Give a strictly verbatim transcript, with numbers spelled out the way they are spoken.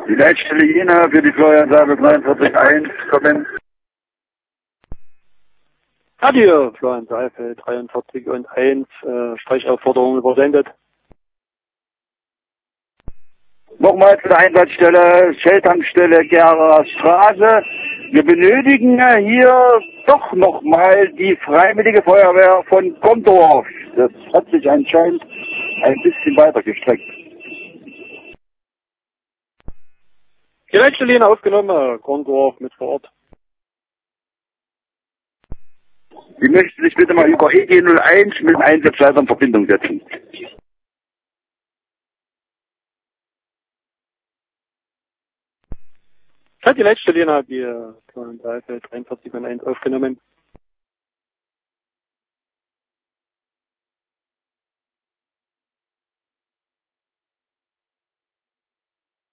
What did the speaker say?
Die Leitstelle Jena für die Florian Sabel dreiundvierzig eins kommen. Radio Florian Seifel dreiundvierzig und eins, äh, Streichaufforderung übersendet. Nochmal zu der Einsatzstelle, Shell-Tankstelle Gera Straße. Wir benötigen hier doch nochmal die Freiwillige Feuerwehr von Gondorf. Das hat sich anscheinend ein bisschen weiter gestreckt. Die Leitstelle Jena aufgenommen, Gondorf mit vor Ort. Sie möchten sich bitte mal über E G null eins mit dem Einsatzleiter in Verbindung setzen. Hat die Leitstelle Jena die Florian Seifel dreiundvierzig und eins aufgenommen.